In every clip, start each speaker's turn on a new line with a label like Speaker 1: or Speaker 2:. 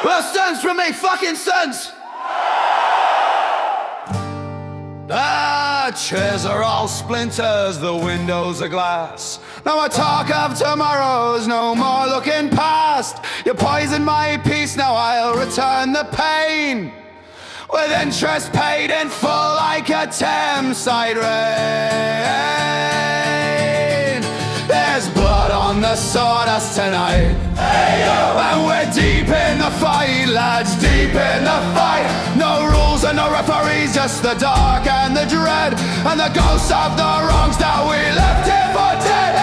Speaker 1: Well, stunts from me, fucking stunts. The chairs are all splinters, the windows are glass. Now I talk of tomorrows, no more looking past. You poisoned my peace, now I'll return the pain, with interest paid in full like a Thameside rain. There's blood on the sawdust tonight, and we're deep in the fight, lads, deep in the fight. No rules and no referees, just the dark and the dread, and the ghosts of the wrongs that we left here for dead.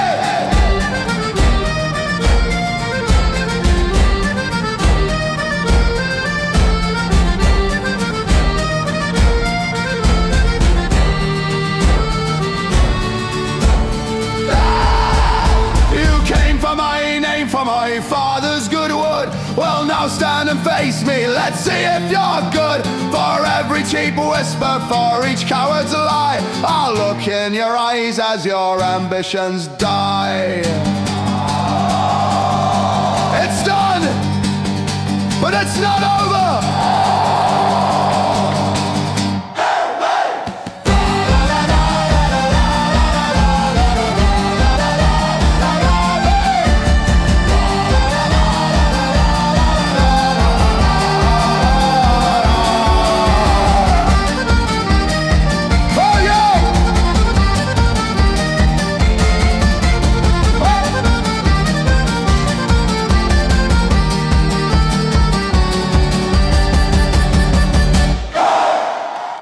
Speaker 1: For my father's good wood, well now stand and face me, let's see if you're good. For every cheap whisper, for each coward's lie, I'll look in your eyes as your ambitions die. It's done, but it's not over.